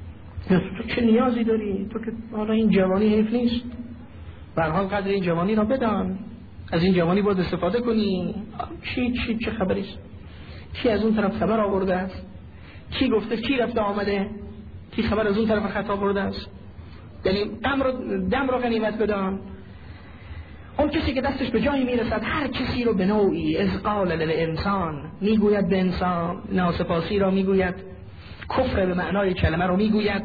Speaker 1: تو چه نیازی داری؟ تو که حالا این جوانی حیف نیست، به هر حال قدر این جوانی را بدان، از این جوانی باید استفاده کنی. چی چی چه خبری است؟ کی از اون طرف خبر آورده است؟ کی گفته؟ کی رفته آمده؟ کی خبر از اون طرف خطا برده است؟ یعنی دم رو دم رو غنیمت بدان. اون کسی که دستش به جایی میرسد هر کسی رو به نوعی از قال للانسان میگوید، به انسان ناسپاسی را میگوید، کفر به معنای کلمه رو میگوید،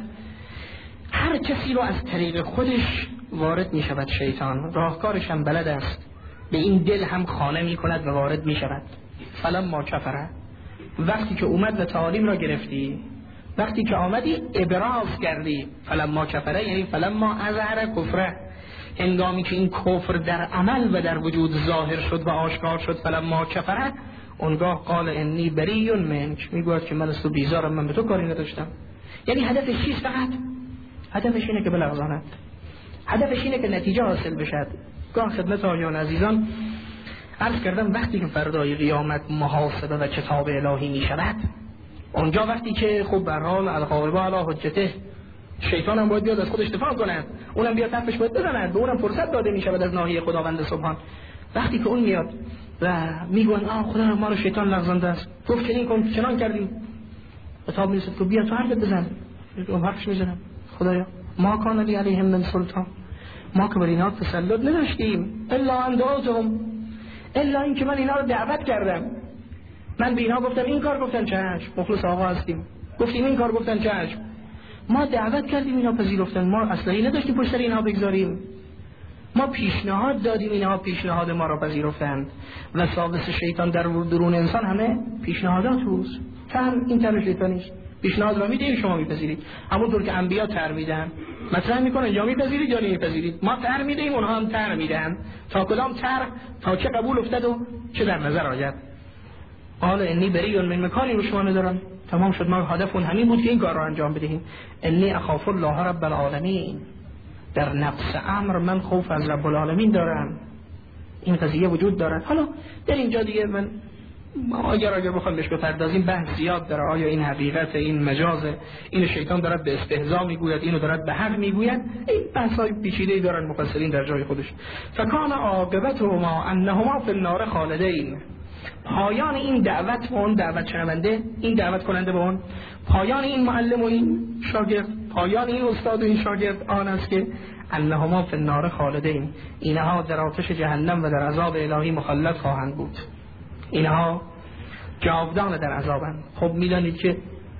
Speaker 1: هر کسی رو از طریق خودش وارد میشود. شیطان راهکارش هم بلد است، به این دل هم خانه میکند و وارد میشود. فلما کفره، وقتی که اومد و تعالیم را گرفتی، وقتی که آمدی ابراز کردی، فلما کفره یعنی فلما اظهر کفره، هنگامی که این کفر در عمل و در وجود ظاهر شد و آشکار شد، فلما کفره، اونگاه قال انی بری منک، میگوید که من از تو بیزارم، من به تو کاری نداشتم. یعنی هدفش چیست؟ فقط هدفش اینه که بلغزاند، هدفش اینه که نتیجه حاصل بشد. گاه خدمت آقایان عزیزان عرض کردم وقتی که فردای قیامت محاسبه و کتاب الهی می شود، اونجا وقتی که خب به هر حال الغالب علی حجته، شیطان هم باید بیاد از خودش دفاع کند، اونم بیاد حرفش باید بزند، به اونم فرصت داده می شود از ناحیه خداوند سبحان. وقتی که اون میاد و میگن آ خدا ما رو شیطان لغزانده است، گفت چنین کن چنان کردیم، خطاب میرسد که بیا تو حرف بزن، اون حرفش میزنم خدایا ما کان لی علیهم من سلطان، ما که بر اینا تسلط نداشتیم، الا ان دعوتهم، الا این که من اینا رو دعوت کردم، من به اینا گفتم این کار، گفتن چشم، مخلص آقا هستیم، گفتیم این کار، گفتن چشم، ما دعوت کردیم اینا پذیرفتن، ما اصلا نداشتیم پشت سر اینها بگذاریم، ما پیشنهاد دادیم اینها پیشنهاد ما را پذیرفتند. و سابس شیطان در درون انسان همه پیشنهادات روز تر، این تر شیطانیست، پیشنهاد را میدیم شما میپذیرید، همونطور که انبیا تر میدن مطرح میکنن یا میپذیرید یا نمیپذیرید، ما تر میدیم اونها هم تر میدن، تا کدام تر، تا چه قبول افتد و چه در نظر آید. قال انی بری من مکانی رو شما ندارم، تمام شد. ما هدف اون همین بود که این کار را انجام بدهیم. انی اخاف الله رب العالمین، در نفس امر من خوف از رب العالمین دارم، این قضیه وجود دارد. حالا در اینجا دیگه من اگر اگر بخوام بهش بپردازیم بحث زیاد داره، آیا این حقیقت، این مجازه، این شیطان دارد به استهزا میگوید، اینو دارد به حق میگوید، این بحث‌های پیچیده‌ای دارن مفسرین در جای خودش. فکان عاقبتهما انهما فی النار خالدین، پایان این دعوت به اون دعوت شنونده، این دعوت کننده به اون، پایان این معلم و این شاگرد، پایان این استاد و این شاگرد آن است که انهما فی النار خالدین، اینها در آتش جهنم و در عذاب الهی مخلد خواهند بود، اینها جاودان در عذابند. خب میدانید که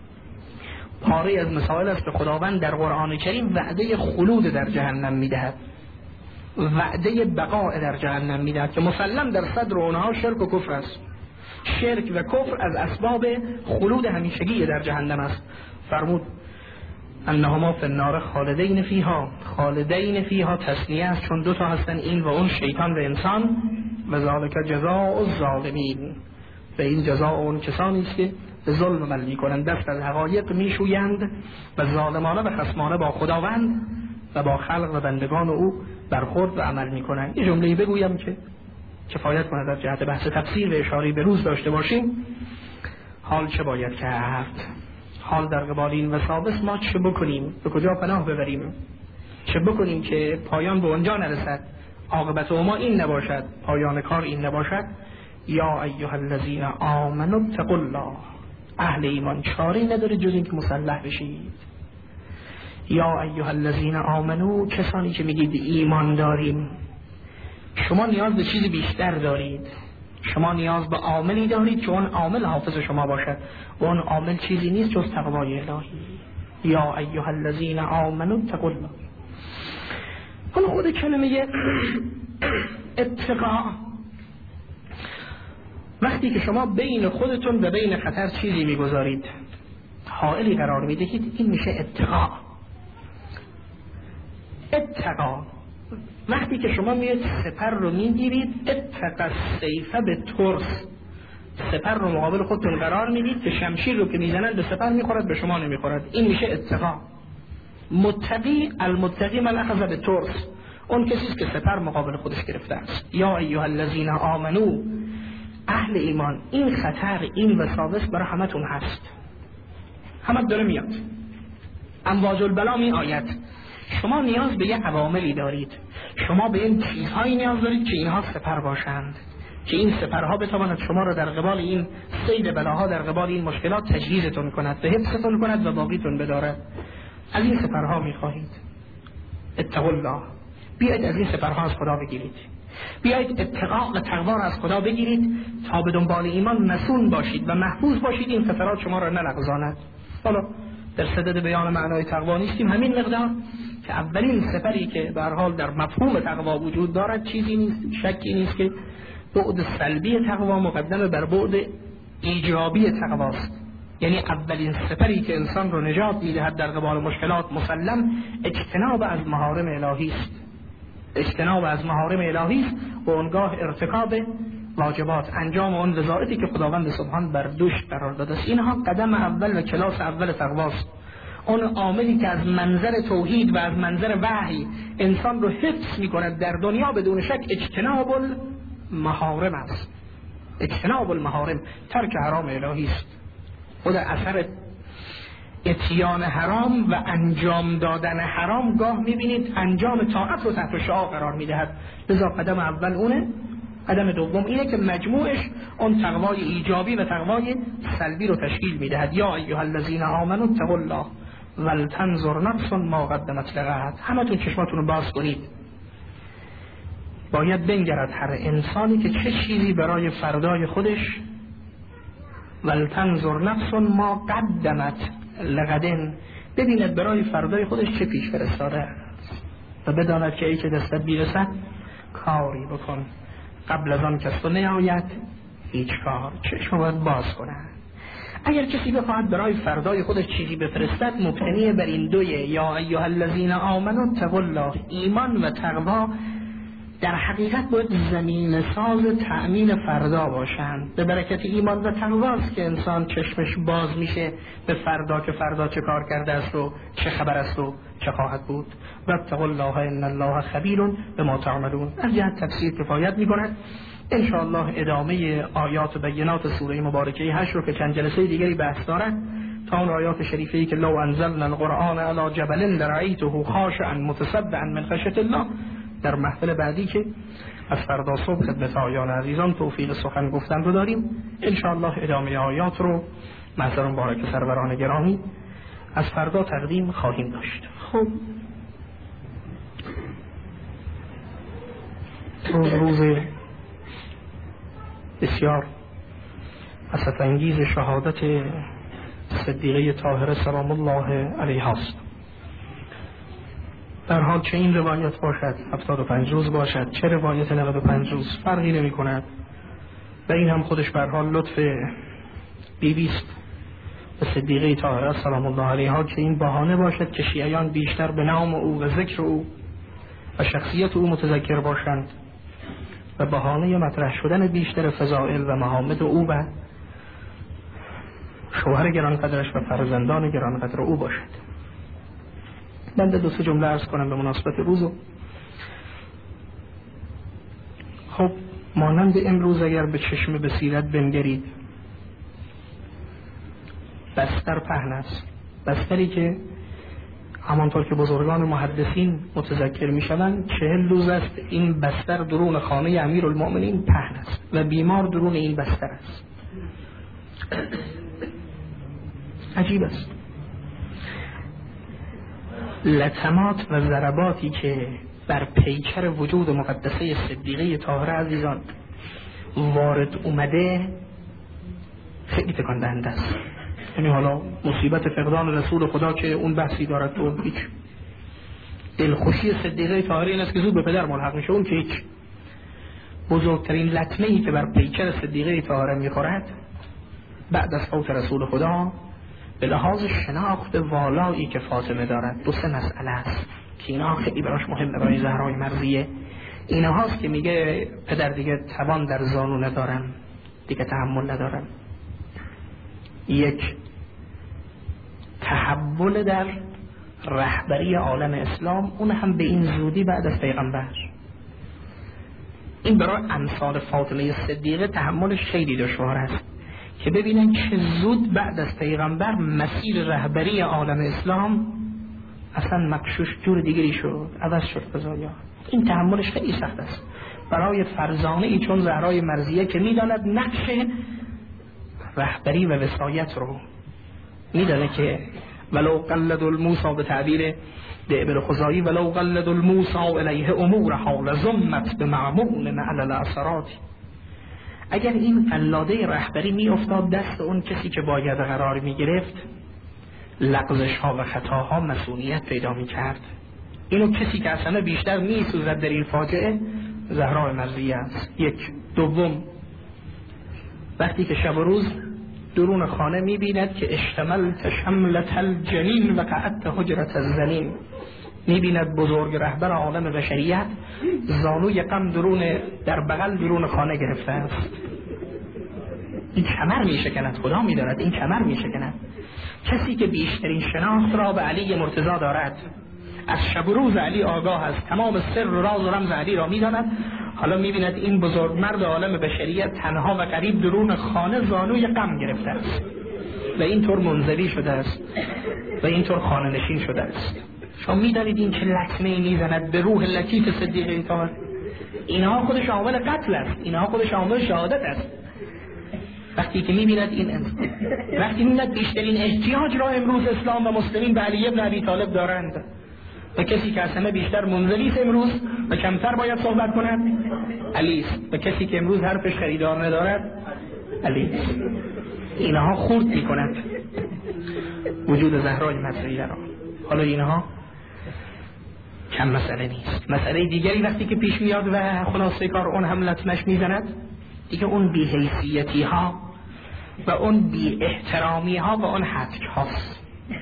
Speaker 1: پاره از مسائل است که خداوند در قرآن کریم وعده خلود در جهنم میدهد، وعده بقاء در جهنم میدهد که مسلم در صدر اونها شرک و کفر است. شرک و کفر از اسباب خلود همیشگی در جهنم است. فرمود انهما فی النار خالدین فیها، خالدین فیها تثنیه است چون دو تا هستن، این و اون، شیطان و انسان. و ذالک جزاء الظالمین، و این جزاء اون کسانی است که به ظلم عمل میکنند، دست از حقایق میشویند و ظالمانه و خصمانه با خداوند و با خلق و بندگان او برخورد و عمل میکنند. این جمله بگویم که کفایت کند از جهت بحث تفسیر و اشاره به روز داشته باشیم. حال چه باید کرد؟ حال در قبال این وساوس ما چه بکنیم؟ به کجا پناه ببریم؟ چه بکنیم که پایان به اونجا نرسد، عاقبت ما این نباشد، پایان کار این نباشد؟ یا ایها الذین آمنوا اتقوا الله. اهل ایمان چاری نداره جز این که مسلح بشید. یا ایها الذین آمنو، کسانی که میگید ایمان داریم، شما نیاز به چیزی بیشتر دارید. شما نیاز به عاملی دارید که اون عامل حافظ شما باشد و اون عامل چیزی نیست جز تقوای الهی. یا ایها الذین آمنوا اتقوا الله. اون خود کلمه اتقا، وقتی که شما بین خودتون و بین خطر چیزی میگذارید، حائلی قرار میدهید، این میشه اتقا. اتقا وقتی که شما میاد سپر رو میگیرید، اتقا السیف به ترس، سپر رو مقابل خودتون قرار میدید که شمشیر رو که میزنن به سپر میخورد، به شما نمیخورد. این میشه اتقا. متقی، المتقی من اخذ به ترس، اون کسیست که سپر مقابل خودش گرفته است. یا ایها الذین آمنو، اهل ایمان، این خطر، این وساوس برای همتون هست، همه داره میاد، امواج البلا می آید. شما نیاز به یه عواملی دارید، شما به این چیزهایی نیاز دارید که اینها سپر باشند، که این سپرها بتواند شما را در قبال این سیل بلاها، در قبال این مشکلات تجهیزتون کند، به حفظتون کند و باقیتون بدارد. از این سپرها میخواهید. اتقوا الله. بیایید از این سپرها از خدا بگیرید، بیایید اتقا و تقوا را از خدا بگیرید تا به دنبال ایمان مسون باشید و محفوظ باشید، این خطرات شما را نلغزاند. حالا در صدد بیان معنای تقوا نیستیم، همین مقدار که اولین سپری که به هر حال در مفهوم تقوا وجود دارد چیزی نیست، شکی نیست که بعد سلبی تقوا مقدم بر بعد ایجابی تقواست. یعنی اولین سپری که انسان رو نجات میدهد در قبال مشکلات مسلم اجتناب از محارم الهی است، اجتناب از محارم الهی است و اونگاه ارتکاب واجبات، انجام اون وظایفی که خداوند سبحان بر دوش قرار داده است. اینها قدم اول و کلاس اول تقواست. اون عاملی که از منظر توحید و از منظر وحی انسان رو حفظ می‌کند در دنیا بدون شک اجتناب المحارم است. اجتناب المحارم، ترک حرام الهی است. خود اثر اتیان حرام و انجام دادن حرام گاه می‌بینید انجام طاعت رو تحت شعاع قرار می‌دهد. لذا قدم اول اونه. قدم دوم اینه که مجموعش اون تقوای ایجابی و تقوای سلبی رو تشکیل میدهد. یا ایها الذین آمنوا اتقوا الله ولتنظر نفس ما قدمت لغد. همتون چشماتون رو باز کنید، باید بنگرد هر انسانی که چه چیزی برای فردای خودش، ولتنظر نفس ما قدمت لغدن، ببیند برای فردای خودش چه پیش فرستاده و بداند که ای که دستت بیرسد کاری بکن قبل از آن کس تو نیاید هیچ کار. چشم باید باز کنن. اگر کسی بخواهد برای فردای خودش چیزی بفرستد مبتنی بر این دویه، یا ایها الذین آمنوا اتقوا الله، ایمان و تقوا در حقیقت باید زمین ساز تأمین فردا باشند. به برکت ایمان و تقواست که انسان چشمش باز میشه به فردا که فردا چه کار کرده است و چه خبر است و چه خواهد بود. و اتقوا الله ان الله خبیر بما تعملون. از جهت تفسیر کفایت میکند. ان شاء الله ادامه آیات و بینات سوره مبارکه هشت رو که چند جلسه دیگری بحث دارد، تا اون آیات شریفه‌ای که لو انزلنا القرآن علی جبل لرأیته خاشعا متصدعا من خشیة الله، در محفل بعدی که از فردا صبح خدمت آیان عزیزان توفیق سخن گفتن رو داریم. ان شاء الله ادامه آیات رو محضر مبارک سروران گرامی از فردا تقدیم خواهیم داشت. خب روز روز بسیار اسف‌انگیز شهادت صدیقه طاهره سلام الله علیها است. در حال چه این روایت باشد هفتاد و پنج روز باشد، چه روایت نود و پنج روز، فرقی نمی کند. و این هم خودش بر حال لطف بیبیست به صدیقه طاهره سلام الله علیها که این بهانه باشد که شیعیان بیشتر به نام او و ذکر او و شخصیت او متذکر باشند و بهانه مطرح شدن بیشتر فضائل و محامد او و شوهر گرانقدرش و فرزندان گرانقدر او باشد. من دو سه جمله عرض کنم به مناسبت روزو. خب مانند امروز اگر به چشم بصیرت بنگرید، بستر پهن است، بستری که همانطور که بزرگان محدثین متذکر می شوند چهل روز است این بستر درون خانه امیرالمؤمنین پهن است و بیمار درون این بستر است. عجیب است. لطمات و ضرباتی که بر پیکر وجود مقدسه صدیقه طاهره عزیزان وارد اومده خیلی تکان دهنده است. یعنی حالا مصیبت فقدان رسول خدا که اون بحثی دارد تو هیچ، دلخوشی صدیقه طاهره این است که زود به پدر ملحق میشه، اون که هیچ. بزرگترین لطمه ای که بر پیکر صدیقه طاهره میخورد بعد از فوت رسول خدا به لحاظ شناخت والایی که فاطمه دارد دو سه مسئله است که اینا خیلی براش مهمه، برای زهرای مرضیه. اینا هاست که میگه پدر دیگه توان در زانو ندارم، دیگه تحمل ندارم. یک، تحول در رهبری عالم اسلام، اون هم به این زودی بعد از پیغمبر. این برای امثال فاطمه صدیقه تحملش خیلی دشوار است که ببینن چه زود بعد از پیغمبر مسیر رهبری عالم اسلام اصلا مکشوش جور دیگری شد، عوض شد قضایا. این تحملش خیلی سخت است برای فرزانه ای چون زهرای مرضیه که میداند نقش رهبری و وصایت رو میدانه که ولو قلد الموسی، به تعبیر ابن خزاعی، ولو قلد الموسی الیه امورها لزمت بمعمون علی الاثرات. اگر این قلاده رهبری می افتاد دست اون کسی که باید قرار می گرفت، لغزش ها و خطاها مسئولیت پیدا می کرد. اینو کسی که اصلا بیشتر می سوزد در این فاجعه زهرای مرضیه است. یک. دوم، وقتی که شب و روز درون خانه می بیند که اشتملت شملت الجنین و قعدت حجرت الزنین، می بیند بزرگ رهبر عالم بشریت زانوی غم درون در بغل درون خانه گرفته است. این کمر می شکند، خدا می دارد این کمر می شکند. کسی که بیشترین شناخت را به علی مرتضی دارد، از شب و روز علی آگاه است، تمام سر و راز و رمز علی را می داند، حالا می بیند این بزرگ مرد عالم بشریت تنها و غریب درون خانه زانوی غم گرفته است و اینطور منزوی شده است و اینطور خانه نشین شده است. شما می دانید این چه لطمه‌ای می زند به روح لطیف صدیقه طاهر. اینها خودش عامل قتل است، اینها خودش عامل شهادت است. وقتی که می بیند این انسان، وقتی می بیند بیشترین احتیاج را امروز اسلام و مسلمین به علی ابن ابی طالب دارند و کسی که اصلا بیشتر منزوی است امروز و کمتر باید صحبت کند علی است و کسی که امروز حرفش خریدار ندارد علی است. اینها خورد می کند وجود زهرای مرضیه را. حالا اینها کم مسئله نیست. مسئله دیگری وقتی که پیش میاد و خلاصه کار اون هم لطمش میزند، دیگه اون بی‌حیثیتی ها و اون بی احترامی ها و اون حتک هاست.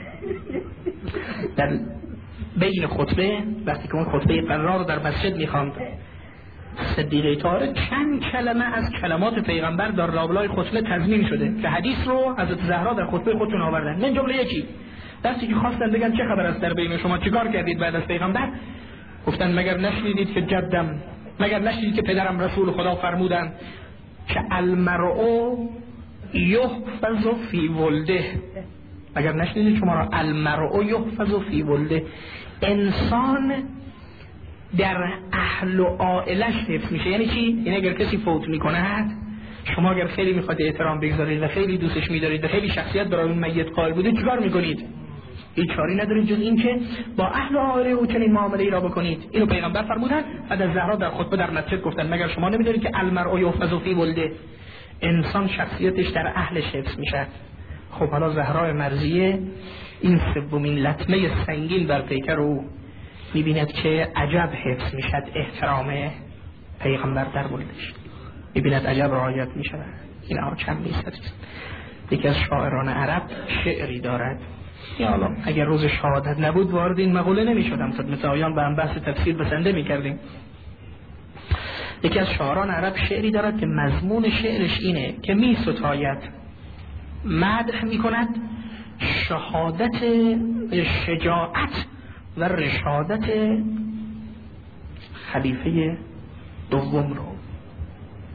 Speaker 1: در بین خطبه وقتی که اون خطبه قرار رو در مسجد میخواند، صدیقه طاهره چند کلمه از کلمات پیغمبر در لابلای خطبه تضمین شده که حدیث رو حضرت زهرا در خطبه خودشون آوردن. من جمله یکی دستی که خواستن بگن چه خبر است در بین شما، چیکار کردید بعد از پیغمبر؟ گفتن مگر نشنیدید که جدم، مگر نشنیدید که پدرم رسول خدا فرمودن که المرء یحفظ فی ولده، مگر نشنیدید شما را المرء یحفظ فی ولده، انسان در اهل و عائلش حفظ میشه. یعنی چی؟ یعنی اگر کسی فوت میکند، شما اگر خیلی میخواد احترام بگذارید و خیلی دوستش میدارید و خیلی شخصیت برای اون میت قائل بوده، چیکار میکنید؟ هیچ کاری ندارید جز این که با اهل و عائله او چنین معامله ای را بکنید. اینو پیغمبر فرمودن. بعد از زهرا در خطبه در مسجد گفتن مگر شما نمیدونید که المرء یحفظ فی ولده، انسان شخصیتش در اهلش حفظ میشه. خب حالا زهرای مرضیه این سومین لطمه سنگین بر پیکر او میبیند که عجب حفظ میشد احترام پیغمبر در ولدش، میبیند عجب رعایت میشود. اینها کم نیست. یکی از شاعران عرب شعری دارد، یا حالا اگر روز شهادت نبود وارد این مقوله نمیشدم، خدمت آیان به هم بحث تفسیر بسنده میکردیم. یکی از شاعران عرب شعری دارد که مضمون شعرش اینه که می ستاید، مدح میکند شهادت شجاعت و رشادت خلیفه دوم رو.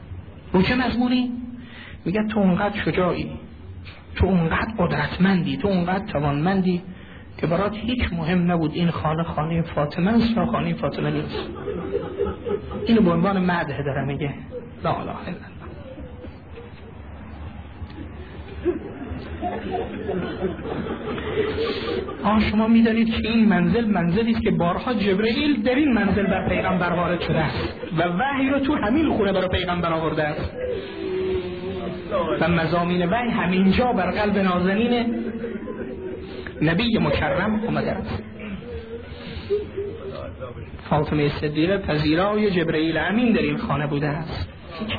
Speaker 1: رو چه مضمونی؟ میگه تو اونقدر شجاعی، تو اونقدر قدرتمندی، تو اونقدر توانمندی که برات هیچ مهم نبود این خانه خانه فاطمه است یا خانه فاطمه نیست. اینو به عنوان مدح داره میگه. لا اله الا الله. آن شما میدانید که این منزل منزلی است که بارها جبرئیل در این منزل بر پیغمبر وارد شده است و وحی رو تو همین خونه برای پیغمبر آورده است و مضامین وحی همینجا بر قلب نازنین نبی مکرم اومده است. فاطمه صدیقه پذیرای جبرئیل امین در این خانه بوده است.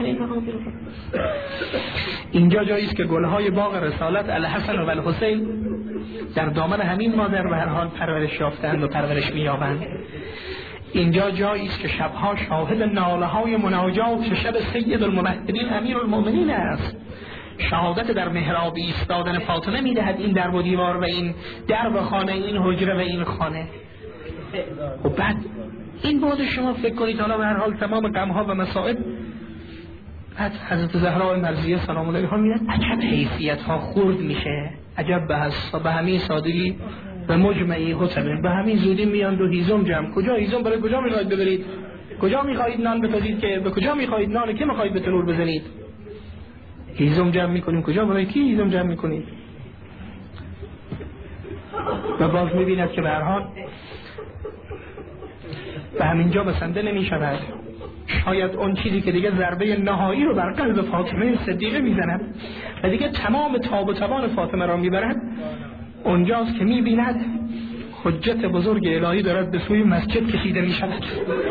Speaker 1: اینجا جایی است که گلهای باغ رسالت الحسن و الحسین در دامن همین مادر به هر حال پرورش یافتند و پرورش می‌یابند. اینجا جایی است که شبها شاهد ناله‌های مناجات شب سید الممهدین امیرالمؤمنین است. شهادت در محراب ایستادن فاطمه میدهد این در و دیوار و این درب خانه، این حجره و این خانه. و بعد این بود شما فکر کنید حالا به هر حال تمام غم‌ها و مصائب بعد حضرت زهرا مرضیه سلام الله علیها میاد عجب حیثیت ها خورد میشه، عجب بحث به همین سادگی و مجمعی حسبه به همین زودی میاند و هیزم جمع. کجا هیزم برای کجا میخواید ببرید؟ کجا میخواید نان بپزید که به کجا میخواید نان که میخواید به تنور بزنید؟ هیزم جمع میکنیم. کجا برای کی هیزم جمع میکنید؟ و باز میبیند که به هر حال به همینجا بسنده نمیشود. شاید اون چیزی که دیگه ضربه نهایی رو بر قلب فاطمه صدیقه میزند و دیگه تمام تاب و توان فاطمه را میبرد، اونجاست که میبیند حجت بزرگ الهی دارد به سوی مسجد کشیده میشود.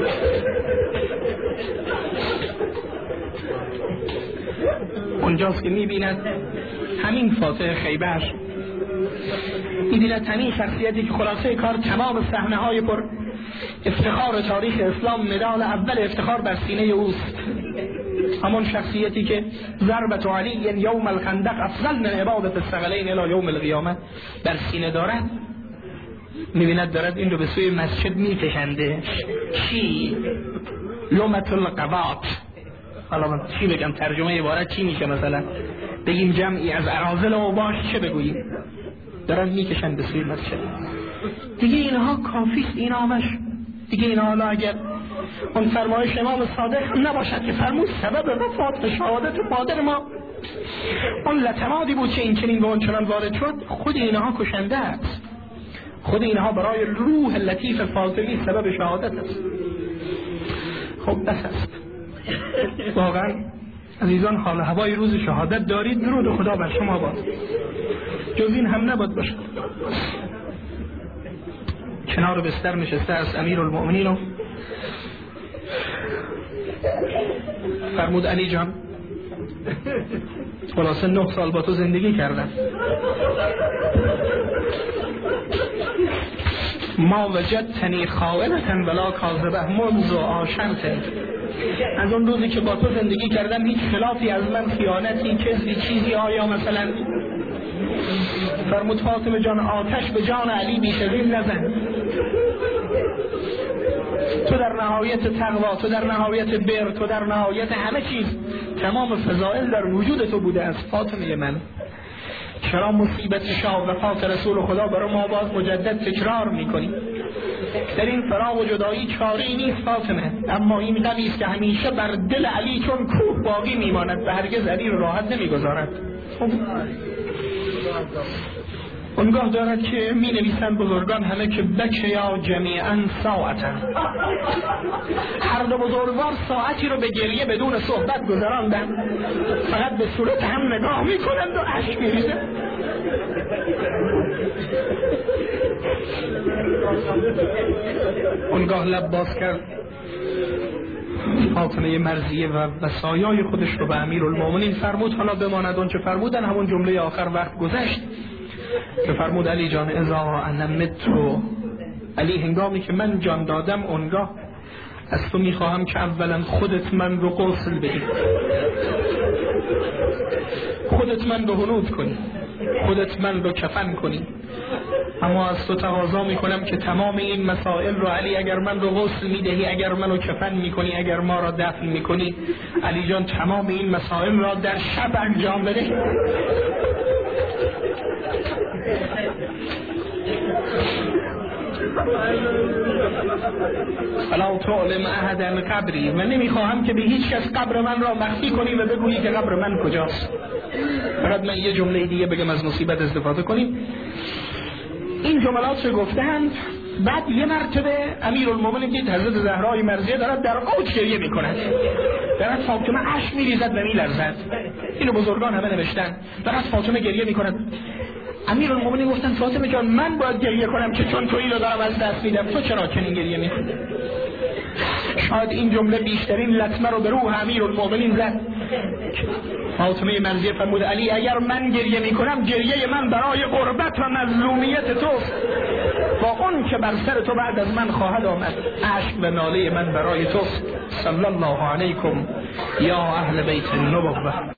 Speaker 1: اونجاست که میبیند همین فاتح خیبر، میبیند همین شخصیتی که خلاصه کار تمام صحنه های پر افتخار تاریخ اسلام مدال اول افتخار بر سینه اوست. همون شخصیتی که ضربت علی یوم الخندق افضل من عبادت الثقلین الی یوم القیامه بر سینه دارد، میبیند دارد این رو به سوی مسجد میکشنده. چی؟ لومت القباط. حالا من چی بگم؟ ترجمه عبارت چی میشه؟ مثلا بگیم جمعی از اراذل و باش چه بگوییم؟ دارن میکشن به سوی مسجد. دیگه اینها کافیست. این آمش دیگه اینها حالا اگر اون فرمایش امام صادق هم نباشد که فرمود سبب وفات شهادت مادر ما اون لطماتی بود که این چنین و اون چنان وارد شد، خود اینها کشنده است. خود اینها برای روح لطیف فاطمی سبب شهادت است. خب بس است. واقعا عزیزان حال هوای روز شهادت دارید، درود خدا بر شما باد. جز این هم نباید باشد. کنار بستر نشسته است امیرالمؤمنین و فرمود علی جان خلاصه نه سال با تو زندگی کردم، ما وجدتنی خائنة ولا کاذبة منذ عاشرتنی. از اون روزی که با تو زندگی کردم هیچ خلافی از من، خیانتی، کذبی، چیزی آیا مثلا؟ فرمود فاطمه جان آتش به جان علی بیش از این نزن. تو در نهایت تقوا، تو در نهایت بر، تو در نهایت همه چیز، تمام فضائل در وجود تو بوده است فاطمه من. چرا مصیبت شاه وفات رسول خدا برای ما باز مجدد تکرار میکنی؟ در این فراق و جدایی چاره‌ای نیست فاطمه، اما این غمی است که همیشه بر دل علی چون کوه باقی میماند و هرگز علی رو راحت نمیگذارد. اونگاه دارد که می نویسند بزرگان همه که بچه یا جمیعا ساعتا، هر دو بزرگوار ساعتی رو به گریه بدون صحبت گذراندن، فقط به صورت هم نگاه می کنند و اشک می ریزند. اونگاه لب باز کرد فاطمه مرضیه و وصایای خودش رو به امیرالمؤمنین فرمود. حالا بماند اون چه فرمودن، همون جمله آخر وقت گذشت که فرمود علی جان اذا انا متو، علی هنگامی که من جان دادم اونگاه از تو میخواهم که اولا خودت من رو غسل بدی، خودت من رو حنوط کنی، خودت من رو کفن کنی اما از تو تقاضا میکنم که تمام این مسائل رو علی اگر من رو غسل میدهی، اگر منو کفن میکنی، اگر ما را دفن میکنی، علی جان تمام این مسائل را در شب انجام بده. فلا تعلم احدا قبری، من نمیخواهم که به هیچ کس قبر من را مخفی کنی و بگویی که قبر من کجاست. فقط من یه جمله دیگه بگم از مصیبت استفاده کنیم. این جملات رو گفتند، بعد یه مرتبه امیرالمومنین دید حضرت زهرای مرضیه دارد در اوج گریه میکند، دارد فاطمه اشک میریزد و میلرزد. اینو بزرگان همه نوشتن. دارد فاطمه گریه میکند. امیرالمومنین گفتن فاطمه جان من باید گریه کنم که چون تویی رو دارم از دست میدم، تو چرا چنین گریه میکنی؟ شاید این جمله بیشترین لطمه رو به روح امیرالمومنین زد. فاطمه مرضیه فرمود علی اگر من گریه میکنم گریه من برای غربت و مظلومیت توست، با اون که بر سر تو بعد از من خواهد آمد اشک و ناله من برای توست. صلی الله علیکم یا اهل بیت النبوه.